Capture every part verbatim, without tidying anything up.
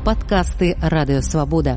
Падкасты Радыёвабода.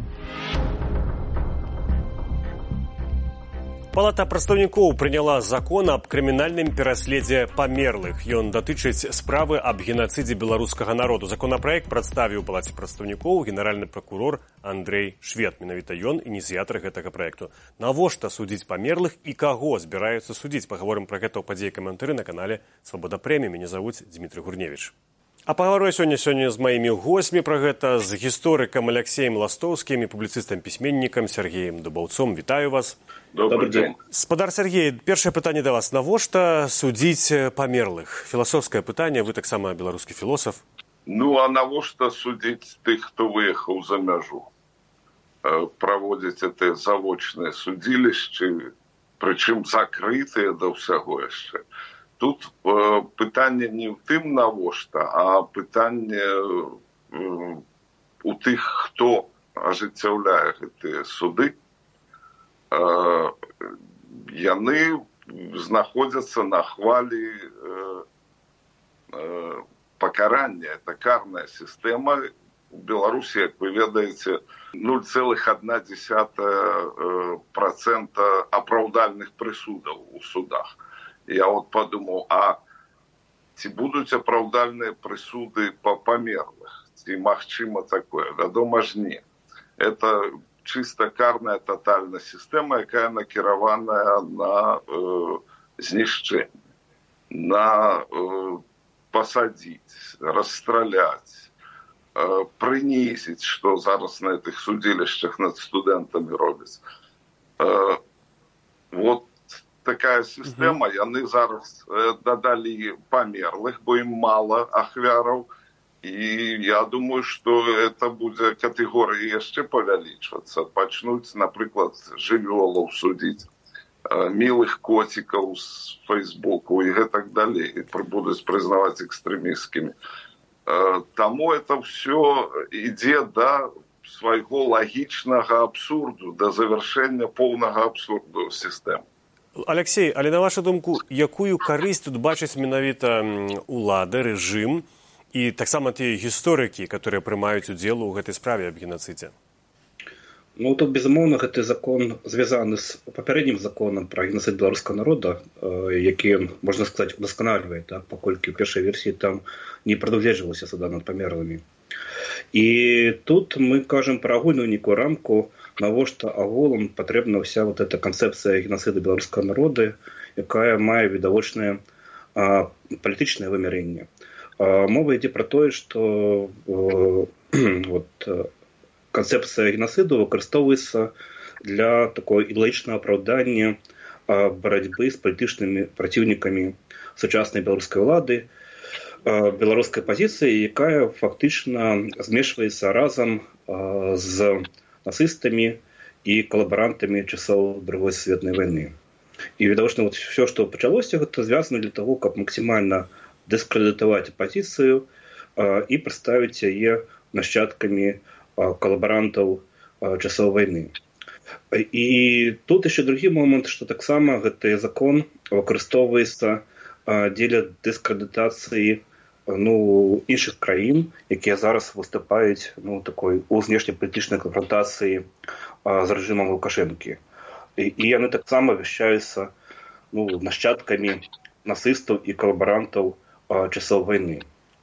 Палата прадстаўнікоў прыняла закон аб крымінальным пераследзе памерлых. Ён датычыць справы аб генацыдзе беларускага народу. Законапраект прадставіў Палаце прадстаўнікоў генеральны пракурор Андрэй Швед. Менавіта ён ініцыятар гэтага праекту. Навошта судзіць памерлых і каго збіраюцца судзіць? Пагаворым пра гэта ў падзеі каментары на канале Свабода Прэміум. Мяне завуць Дмітрый Гурневіч. А паговорю сёння сёння з маімі госцямі пра гэта з гісторыкам Аляксеем Ластоўскім і публіцыстам-пісьменнікам Сергеем Дубаўцом. Вітаю вас. Добрый день. Спадар Сергей, першае пытанне да вас. Навошта судзіць памерлых? Філасофскае пытанне, вы таксама беларускі філосаф. Ну, а навошта судзіць тых, хто выехаў за мяжу? Праводзіць это завочныя судзілішчы, прычым закрытыя да ўсяго яшчэ. Тут э, пытанне не ў тым навошта, а пытанне э, у тых, хто ажыццяўляе гэтыя суды. Э, яны знаходзяцца на хвалі э, э, пакарання. Это карная сістэма. У Беларусі, як вы ведаеце, нуль цэлых адна дзесятая працэнта апраўдальных прысудаў у судах. Я вот подумал, а ці будуць апраўдальныя прысуды па памерлых? Ці магчыма такое? Вядома ж не. Это чыста карная тотальная сістэма, якая накіраваная на э, знішчэнне, на э, пасадзіць, расстраляць, э, прынізіць, што зараз на гэтых судзілішчах над студэнтамі робяць. Э, вот такая сістэма, яны зараз дадалі памерлых, бо ім мала ахвяраў, і я думаю, што это будзе катэгорыі яшчэ павялічвацца. Пачнуць, напрыклад, жывёлаў судзіць, мілых коцікаў з Фейсбуку і гэтак далей, будуць прызнаваць экстрэмісцкімі. Таму это ўсё ідзе да свайго лагічнага абсурду, да завяршэння поўнага абсурду сістэмы. Аляксей, але на вашу думку, якую карысць тут бачаць менавіта улада, рэжым і таксама тыя гісторыкі, которые прымаюць удзел у гэтай справе аб генацыдзе? Ну, тут, безумоўна, гэты закон звязаны з папярэднім законам пра генацыд беларускага народа, які, можна сказаць, удасканальвае, так, паколькі ў першай версіі там не прадугледжвалася суда над памерлымі. І тут мы кажам пра агульную нейкую рамку, навошта агулам патрэбна ўся вот эта канцэпцыя генацыду беларускага народа, якая мае відавочнае а, палітычнае вымярэнне. А, мова ідзе пра тое, што а, вот, канцэпцыя генацыду выкарыстоўваецца для такого ідэалагічнага апраўдання а, барацьбы з палітычнымі праціўнікамі сучаснай беларускай улады, а, беларускай пазіцыі, якая фактычна змешваецца разам а, з нацыстамі і калабарантамі часоў Другой сусветнай вайны. І відавочна, вот все, што пачалося, гэта звязана для того, каб максімальна дыскрэдытаваць апазіцыю а, і прадставіць яе нашчадкамі а, калабарантаў а, часоў вайны. І тут яшчэ другі момант, што таксама гэты закон выкарыстоўваецца а, дзеля дыскрэдытацыі ну, іншых краін, якія зараз выступаюць ну, такой у знешнепалітычнай канфронтацыі а, з рэжымам Лукашэнкі. І, і яны таксама вяшчаюцца ну, нашчадкамі нацыстаў і калабарантаў а, часоў вайны.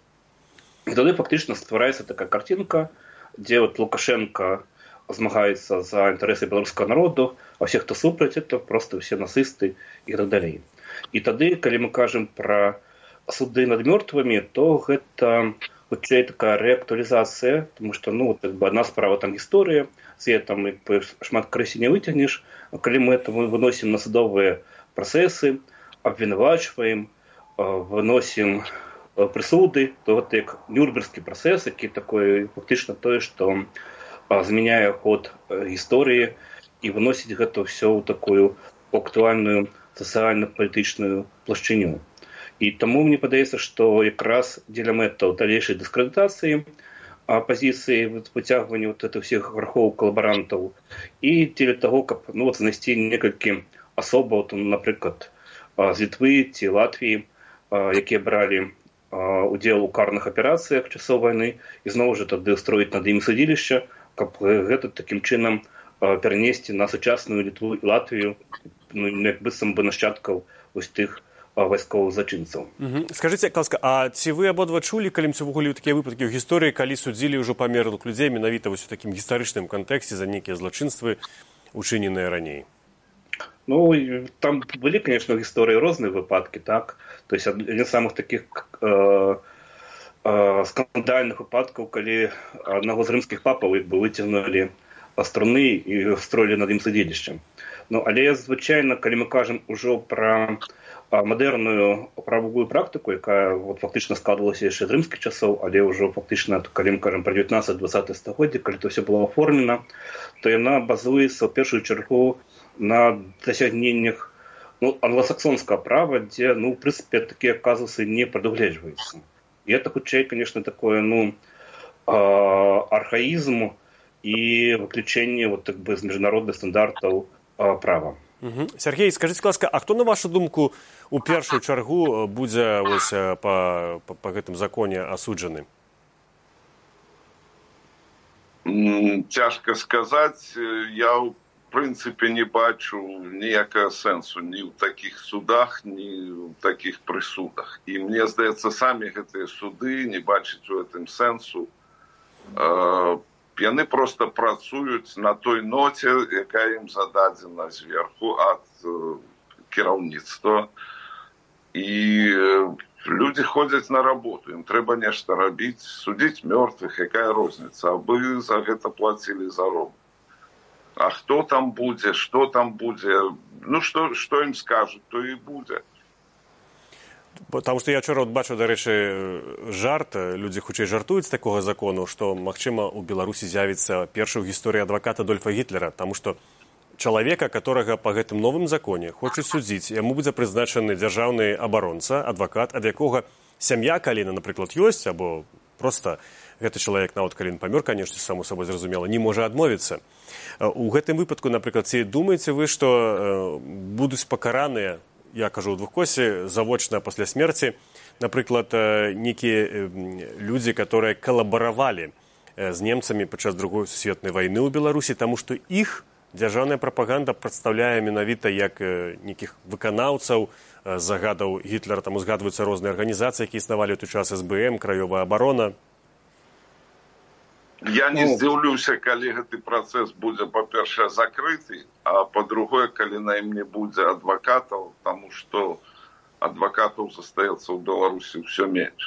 І тады фактычна ствараецца такая картинка, дзе вот Лукашенко змагаецца за інтарэсы беларускага народу, а ўсе, хто супраць, это просто ўсе нацысты і так далей. І тады, калі мы кажам пра суды над мёртвымі, то гэта хутчэй такая рэактуалізацыя, тому што ну, так бы адна справа там гісторыя, з яе там шмат крысі не выцягнеш, а калі мы это выносім на судовыя працэсы, абвінавачваем, выносім прысуды, то гэта як Нюрнбергскі працэс, які такое фактычна тое, што змяняе ход гісторыі і выносіць гэта ўсё ў такую актуальную сацыяльна-палітычную плашчыню. І таму мне падаецца, што якраз дзеля мэтаў далейшай дыскрэдытацыі апазіцыі, выцягвання вот этих всіх верхоў калабарантаў і дзеля таго, каб ну, вот, знайсці некалькі асобаў, там, напрыклад, з Літвы ці Латвіі, якія бралі удзел у карных аперацыях часоў вайны і зноў жа тады строіць над імі судзілішча, каб гэта такім чынам перанесці на сучасную Літву і Латвію, ну, як быццам бы нашчадкаў вось тых вайсковых злачынцаў. Скажыце, ласка, а ці вы абодва чулі калі-небудзь увогуле такія выпадкі ў гісторыі, калі судзілі ўжо памерлых людзей менавіта вось у такім гістарычным кантэксце за нейкія злачынствы, учыненыя раней? Ну, там были, конечно, в истории разные выпадки, так. То есть один из самых таких э, э, скандальных выпадков, когда одного из римских папов бы вытянули струны и строили над им судилищем. Ну, але, звичайно, когда мы кажем уже про модерную правовую практику, яка вот, фактично складывалася ще з римських часов, але вже фактично, коли ми кажемо про девятнадцатое-двадцатое століття, коли це все було оформлено, то вона базується в першу чергу на досягненнях ну, англосаксонского права, где, ну, в принципе, такие казусы не предугледживаются. И это, худшее, конечно, такое, ну, архаизм и выключение вот, так бы, из международных стандартов права. Угу. Сергей, скажите, ласка, а хто, на вашу думку, у першую чаргу будзе ось по, по, по гэтым законе асуджаны? Тяжко сказать. Я, в принципе, не бачу ніякого сенсу ні в таких судах, ні в таких присудах. І мені здається, самі гэтыя суды не бачать у гэтым сенсу. Яны просто працуюць на той ноце, якая ім зададзена зверху ад кіраўніцтва. І люди ходзяць на работу, ім трэба нешта рабіць, судзіць мёртвых, якая розніца, абы за гэта плацілі заробак. А хто там будзе, што там будзе, ну што, што ім скажуць, то і будзе. Потому што я вчора от бачу, дарэчы, жарт, людзі хутчэй жартуюць з такога закону, што, магчыма, у Беларусі з'явіцца першы ў гісторыі адвакат Адольфа Гітлера, таму што чалавека, которага па гэтым новым законе хочуць судзіць, яму будзе прызначаны дзяржаўны абаронца, адвакат, ад якога сям'я, калі, напрыклад, ёсць, або проста гэты чалавек, нават калі ён памёр, канешне, само сабой зразумела, не можа адмовіцца. У гэтым выпадку, напрыклад, ці думаеце вы, што будуць пакараныя, я кажу ў двухкосе, завочна пасля смерці, напрыклад, некія людзі, которые калабаравалі з немцамі падчас другой сусветнай вайны ў Беларусі, таму што іх дзяржаўная прапаганда прадстаўляе менавіта як нейкіх выканаўцаў загадаў Гітлера, там узгадваюцца розныя арганізацыі, якія існавалі ў той час, эс бэ эм, краёвая абарона. Я не здзіўлюся, калі гэты працэс будзе, па-першае, закрыты, а па-другое, калі на ім не будзе адвакатаў, таму што адвакатаў застаецца ў Беларусі ўсё менш.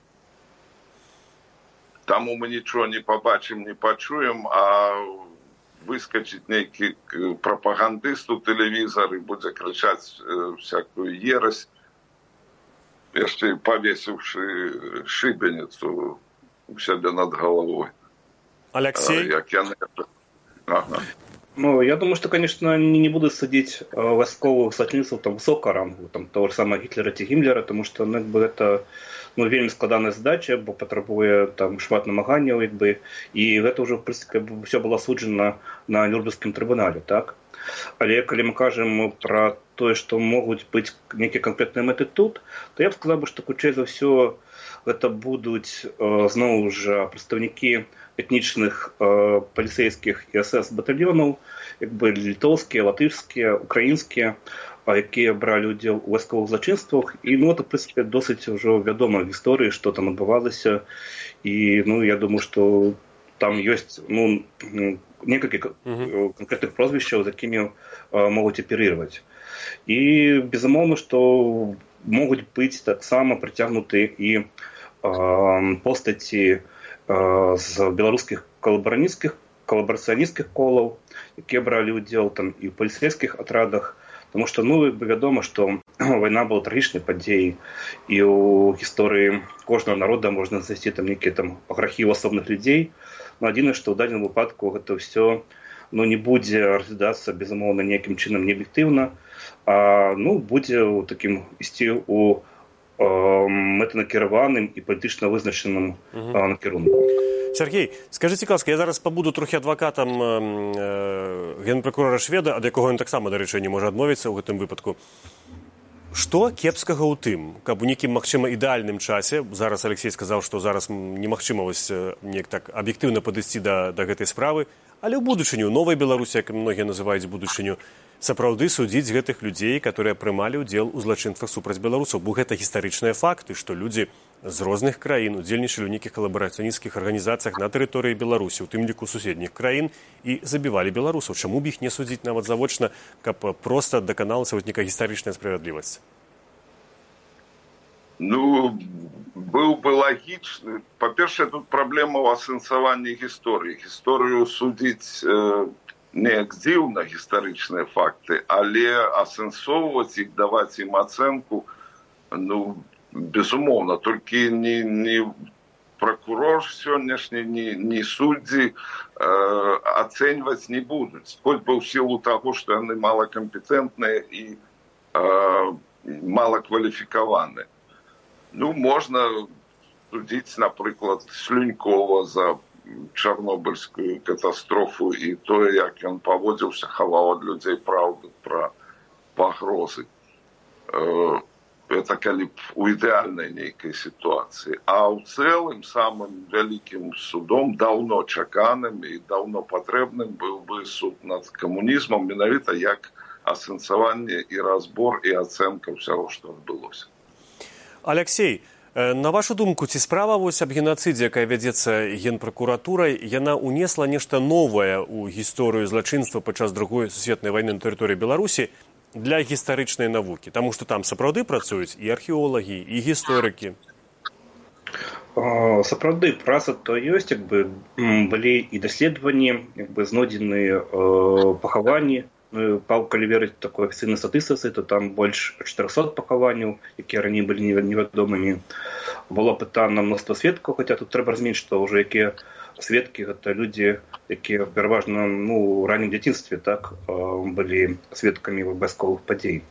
Таму мы нічога не пабачым, не пачуем, а выскачыць нейкі прапагандыст у тэлевізар і будзе крычаць всякую ерась, яшчэ павесіўшы шыбеніцу у сябе над галавой. Алексей? Ага. Ну, я думаю, что, конечно, они не будут судить э, войсковых злочинцев там, высокого рангу, там, того же самого Гитлера ці Гімлера, потому что ну, якби, это ну, вельми складана задача, бо потребує там, шмат намаганняў, якби, і гэта уже, в принципе, все было суджено на Нюрнбергскім трибунале, так? Але калі мы кажем про тое, што могуць быць нейкія канкрэтныя мэты тут, то я б сказаў, што хутчэй за ўсё гэта будуць э, зноў жа прадстаўнікі этнічных э, паліцейскіх і эс эс батальёнаў, як бы літоўскія, латышскія, украінскія, якія бралі ўдзел у вайсковых злачынствах. І ну, это, в принципе, досыць ўжо вядома в гісторыі, што там адбывалася. І ну, я думаю, што там ёсць ну, некалькі uh-huh. конкретных прозвішчаў, з якімі э, могуць аперировать. І безумоўна, што могуць быць таксама прыцягнуты і э, постаці з беларускіх калабаранісцкіх, калабарацыянісцкіх колаў, якія бралі ўдзел там і ў паліцейскіх атрадах, тому што ну вядома, што вайна была трагічнай падзеяй, і ў гісторыі кожнага народа можна знайсці там нейкія там архівы асобных людзей, но адзінае, што ў дадзеным выпадку гэта ўсё ну не будзе разглядацца безумоўна ніякім чынам неаб'ектыўна, а ну будзе ў такім ісці ў мэтанакіраваным і палітычна вызначаным uh-huh. накірунку. Сергей, скажыце, ласка, я зараз пабуду трохі адвакатам э, генпракурора Шведа, ад якога ён таксама, дарэчы, не можа адмовіцца ў гэтым выпадку. Што кепскага ў тым, каб у нейкім, магчыма, ідэальным часе, зараз Алексей сказаў, што зараз немагчыма вось неяк так аб'ектыўна падысці да, да гэтай справы, але ў будучыню, новай Беларусі, як многія называюць будучыню, сапраўды судзіць гэтых людзей, которые прымалі ўдзел у злачынствах супраць беларусаў. Бо гэта гістарычныя факты, што людзі з розных краін удзельнічалі ў нейкіх калабарацыянісцкіх арганізацыях на тэрыторыі Беларусі, у тым ліку суседніх краін, і забівалі беларусаў. Чаму б іх не судзіць нават завочна, каб проста даканалася вось нейкая гістарычная справядлівасць? Ну, был бы логичный. По-перше, тут проблема в асэнсаванні гісторыі. Гісторыю судзіць э, неяк дзіўна, гістарычныя факты, але асэнсоўваць іх, даваць ім ацэнку, ну, безумоўна, толькі не, не прокурор сённяшні, не, не суддзі э, ацэньваць не будуць. Хоць бы ў сілу таго, што яны малакампетэнтныя і э, малакваліфікаваныя. Ну, можна судзіць, напрыклад, Слюнькова за чарнобыльскую катастрофу і тое, як ён паводзіўся, хаваў ад людзей праўду пра пагрозы. Это калі б у ідэальнай нейкай сітуацыі. А ў цэлым самым вялікім судом, даўно чаканым і даўно патрэбным быў бы суд над камунізмам, менавіта як асэнсаванне і разбор і ацэнка ўсяго, што адбылося. Алексей, на вашу думку, ці справа вось аб генацыдзе, якая вядзецца генпракуратурай, яна унесла нешта новае ў гісторыю злачынства падчас другой сусветнай вайны на тэрыторыі Беларусі для гістарычнай навукі? Таму што там сапраўды працуюць і археолагі, і гісторыкі. Сапраўды, праца то ёсць, як бы былі і даследаванні, як бы знойдзеныя пахаванні. Ну, калі верыць такой афіцыйнай статыстыцы, то там больш чатырохсот пахаванняў, якія раней былі невядомымі. Было пытана мноства сведкаў, хаця тут трэба разумець, што ўжо якія сведкі гэта людзі, якія пераважна ну, у раннім дзяцінстве так, былі сведкамі вайсковых падзей.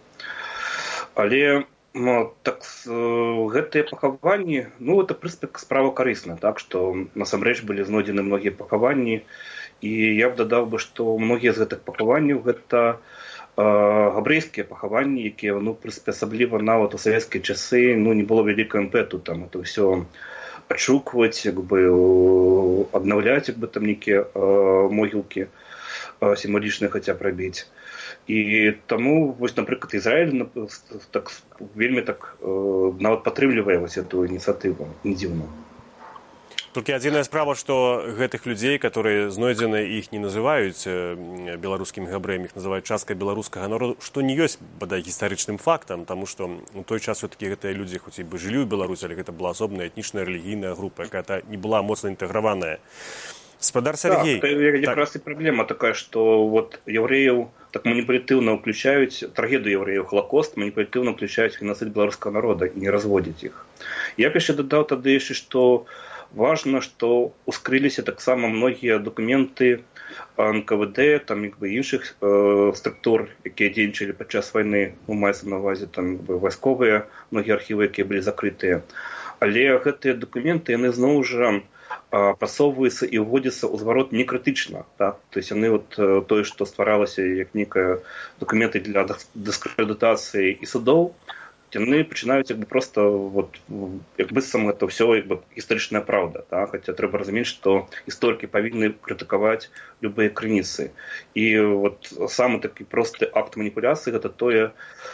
Але ну, так, гэтыя пахаванні, ну, это, в прынцыпе, справа карысна, так, што насамрэч былі знойдзены многія пахаванні. І я б дадаў бы, што многія з гэтых пахаванняў гэта э, габрэйскія пахаванні, якія, ну, прынцыпе, асабліва нават у савецкія часы, ну, не было вялікага імпэту там это ўсё адшукваць, як бы аднаўляць, як бы там нейкія э, могілкі э, сімвалічныя хаця б рабіць. І таму, вось, напрыклад, Ізраіль так, вельмі так э, нават падтрымлівае вось эту ініцыятыву, не дзіўна. Толькі адзіная справа, што гэтых людзей, которые знойдзены, іх не называюць беларускімі габрэямі, іх называюць часткай беларускага народу, што не ёсць, бадай, гістарычным фактам, таму што у той час все-таки гэтыя людзі, хоць і бы жылі ў Беларусі, але гэта была асобная этнічная рэлігійная група, якая не была моцна інтэграваная. Спадар Сергей... Так, якраз так. І праблема такая, што вот яўрэяў так маніпулятыўна ўключаюць, трагедыю яўрэяў, Холакост, маніпулятыўна ўключаюць геноцид беларускага народа і не разводзяць іх. Я б яшчэ дадаў тады яшчэ, што важно, што ускрыліся таксама многія дакументы эн ка вэ дэ, там, як бы, іншых э, структур, якія дзейнічалі падчас вайны, ну, маецца на ўвазе там вайсковыя, многія архівы, якія былі закрытыя. Але гэтыя дакументы, яны зноў жа прасоўваюцца і ўводзяцца ў зварот некрытычна. Так? То есть яны вот, тое, што стваралася як нейкія дакументы для дыскрэдытацыі і судоў, яны пачынаюць як бы проста вот, як быццам гэта ўсё як бы гістарычная праўда, так? Хаця трэба разумець, што гісторыкі павінны крытыкаваць любыя крыніцы. І вот самы такі просты акт маніпуляцыі гэта тое,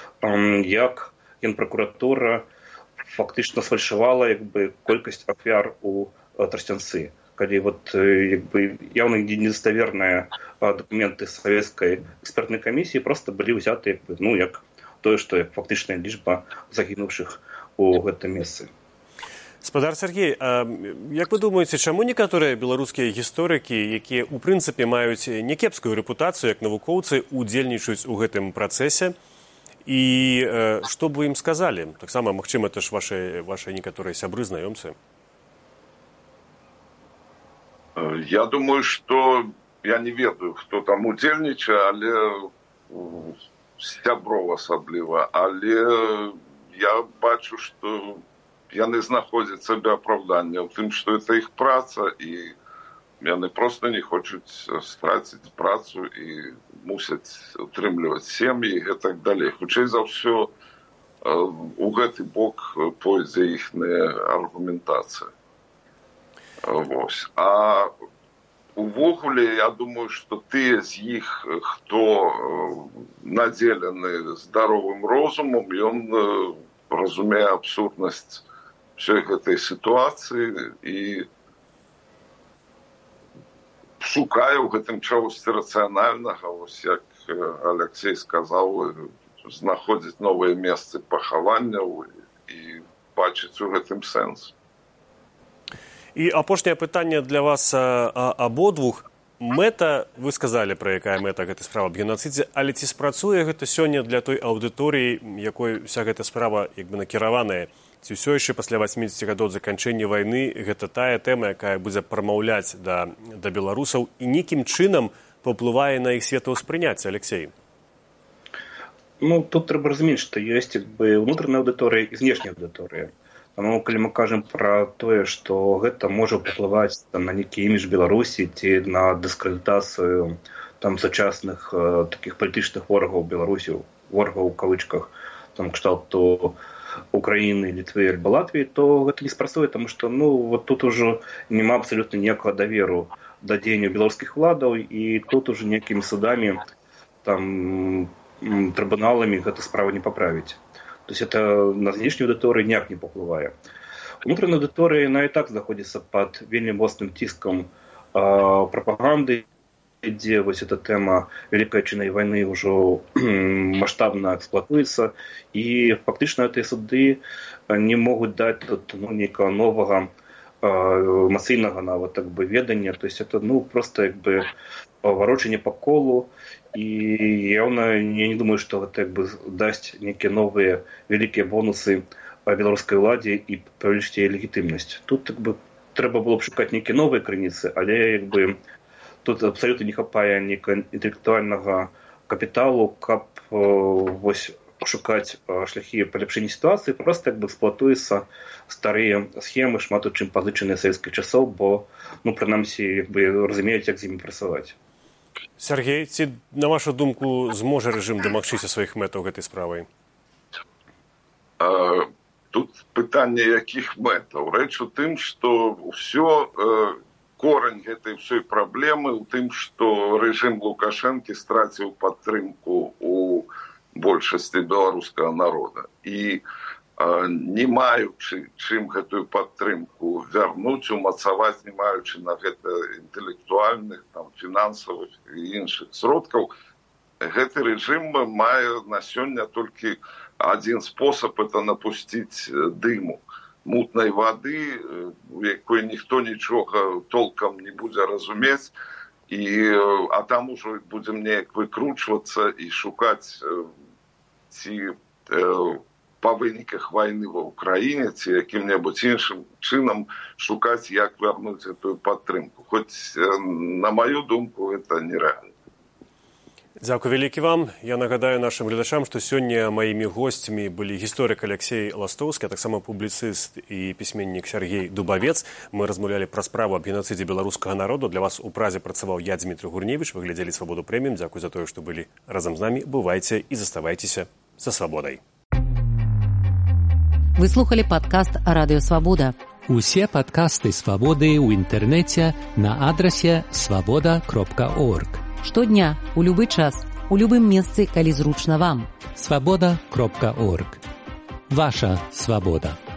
як генпракуратура фактычна сфальшавала як бы колькасць ахвяр у Трасцянцы. Калі вот як бы яўна недаставерныя дакументы савецкай экспертнай камісіі проста былі ўзяты як бы, ну як тое, што як фактычная лічба загінуўшых у гэтым месцы. Спадар Сергей, а як вы думаеце, чаму некаторыя беларускія гісторыкі, якія ў прынцыпе маюць някепскую рэпутацыю як навукоўцы, удзельнічаюць у гэтым працэсе? І э, што б вы ім сказалі? Таксама, магчыма, это ж ваши, ваши некаторыя сябры, знаёмцы. Я думаю, што я не ведаю, хто там удзельнічае, але сяброў асабліва, але я бачу, што яны знаходзяць сабе апраўданне ў тым, што это іх праца, і яны проста не хочуць страціць працу і мусяць утрымліваць сем'і і гэтак далей. Хутчэй за ўсё, у гэты бок пойдзе іхная аргументацыя. Вось. А увогуле, я думаю, што тыя з іх, хто надзелены здаровым розумам, ён разумее абсурднасць ўсёй гэтай сітуацыі і шукае ў гэтым чагосьці рацыянальнага, вось як Алексей сказаў, знаходзіць новыя месцы пахаванняў і бачыць у гэтым сэнс. І апошняе пытанне для вас абодвух. Мэта, вы сказалі, пра якая мэта гэтай справы аб генацыдзе, але ці спрацуе гэта сёння для той аўдыторыі, якой уся гэта справа як бы накіраваная? Ці ўсё яшчэ пасля васьмідзесяці гадоў заканчэння вайны гэта тая тэма, якая будзе прамаўляць да, да беларусаў і нейкім чынам паўплывае на іх светаўспрыняцце, Алексей? Ну, тут трэба разумець, што ёсць як бы ўнутраная аўдыторыя і знешняя аўдыторыя. Таму, калі мы кажам пра тое, што гэта можа паўплываць на нейкі імідж Беларусі ці на дыскрэдытацыю там сучасных э, такіх палітычных ворагаў Беларусі, ворагаў у кавычках, там кшталту Украіны, Літвы, альбо Латвіі, то гэта не спрацуе, таму што ну, вот тут ужо няма абсалютна ніякага даверу да дзеянняў беларускіх уладаў, і тут ужо нейкімі судамі там трыбуналамі гэта справа не паправіць. То есть это на знешняй аўдыторыі ніяк не паўплывае. Унутраная аўдыторыя яна і так знаходзіцца пад вельмі моцным ціскам э, прапаганды, дзе вось эта тэма Вялікай Адчайнай вайны ўжо маштабна эксплуатуецца, і фактычна гэтыя суды не могуць даць тут ну, нейкага новага эмацыйнага нават так бы ведання. То есть это ну просто як бы варочанне па колу. І яўна, я не думаю, што гэта як бы дасць нейкія новыя вялікія бонусы беларускай уладзе і павялічыць яе легітымнасць. Тут як бы трэба было б шукаць нейкія новыя крыніцы, але як бы тут абсалютна не хапае нейкага інтэлектуальнага капіталу, каб э, вось шукаць э, шляхі паляпшэння сітуацыі, проста як бы эксплуатуюцца старыя схемы, шмат у чым пазычаныя савецкіх часоў, бо ну прынамсі як бы разумеюць, як з імі працаваць. Сергей, ці, на вашу думку, зможа рэжым дамагчыся сваіх мэтаў гэтай справай? А, тут пытанне якіх мэтаў. Рэч у тым, што ўсё, э, корань гэтай ўсёй праблемы ў тым, што рэжым Лукашэнкі страціў падтрымку ў большасці беларускага народа. І не маючы чым гэтую падтрымку вярнуць, умацаваць, не маючы на гэта інтэлектуальных, там, фінансавых і іншых сродкаў, гэты рэжым мае на сёння толькі адзін спосаб — это напусціць дыму, мутнай вады, у якой ніхто нічога толкам не будзе разумець, і, а там ужо будзем неяк выкручвацца і шукаць ці па выніках вайны ва ўкраіне ці якім-небудзь іншым чынам шукаць, як вярнуць гэтую падтрымку. Хоць, на маю думку, гэта нерэальна. Дзякуй вялікі вам. Я нагадаю нашым гледачам, што сёння маімі госцямі былі гісторык Алексей Ластоўскі, а таксама публіцыст і пісьменнік Сергей Дубавец. Мы размаўлялі пра справу аб генацыдзе беларускага народу. Для вас у празе працаваў я, Дмітрий Гурневіч. Вы глядзелі «Свабоду прэміум». Дзякуй за тое, што былі разам з намі. Бывайце і заставайцеся са свабодай. Вы слухали падкаст «Радыё Свабода». Усе падкасты «Свабоды» ў інтэрнэце на адрасе свабода кропка орг. Штодня, у любы час, у любым месцы, калі зручна вам. свабода кропка орг. Ваша свабода.